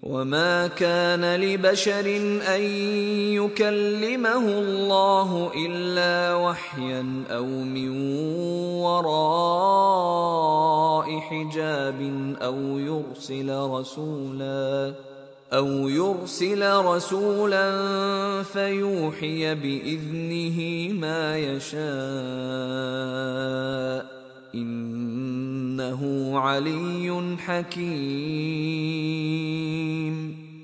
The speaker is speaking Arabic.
وما كان لبشر أن يكلمه الله إلا وحيا أو من وراء حجاب أو يرسل رسولا فيوحي بإذنه ما يشاء إنه علي حكيم.